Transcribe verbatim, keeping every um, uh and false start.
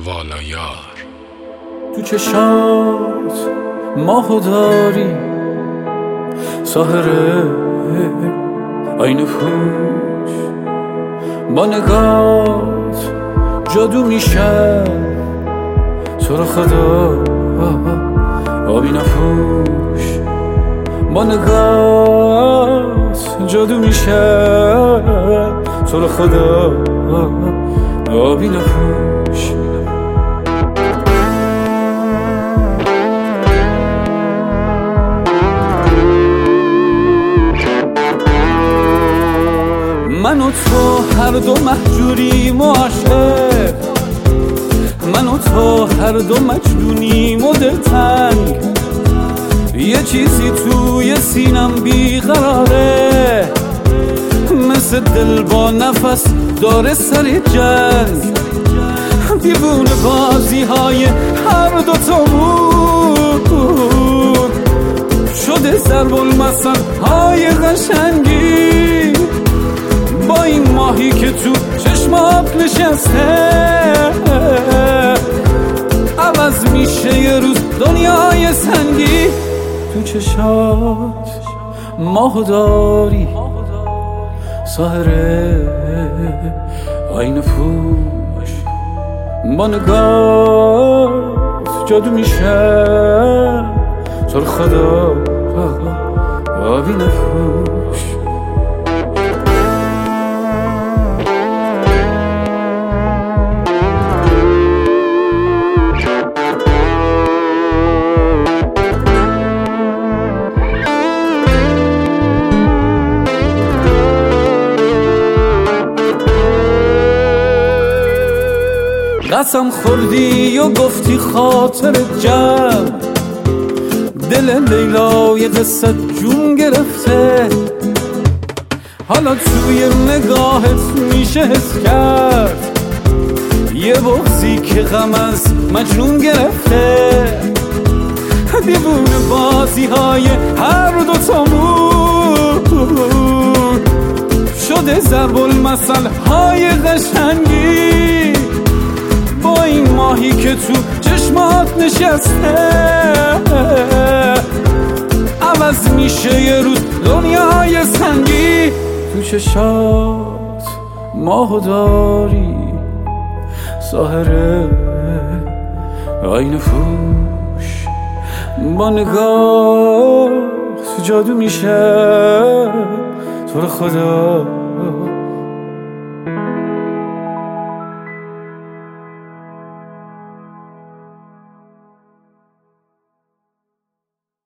والایار. تو چشات ماهو داری، ساحره آینه فروش، با نگات جادو میشه تو رو خدا آبی نفروش، با نگات جادو میشه تو رو خدا آبی نفروش. من و تو هر دو محجوریم و عاشق، من و تو هر دو مجنونیم و دلتنگ، یه چیزی توی سینم بیقراره، مثل دل با نفس داره سر جنگ، دیوونه بازی های هر دو تامون شده ضرب المثل های قشنگی، با این ماهی که تو چشمات نشسته عوض میشه یه روز دنیای سنگی. تو چشات ماهو داری، ساحره آینه فروش، با نگات جادو میشه تو رو خدا آبی نفروش. قسم خوردی و گفتی خاطر جمع، دل لیلای قصه جون گرفته، حالا توی نگاهت میشه حس کرد یه بغضی که غم از مجنون گرفته، دیوونه بازی های هر دو تامون شده ضرب المثل های قشنگی، با این ماهی که تو چشمات نشسته عوض میشه یه روز دنیای سنگی. تو چشات ماهو داری، ساحره آینه فروش، با نگاه جادو میشه تو رو خدا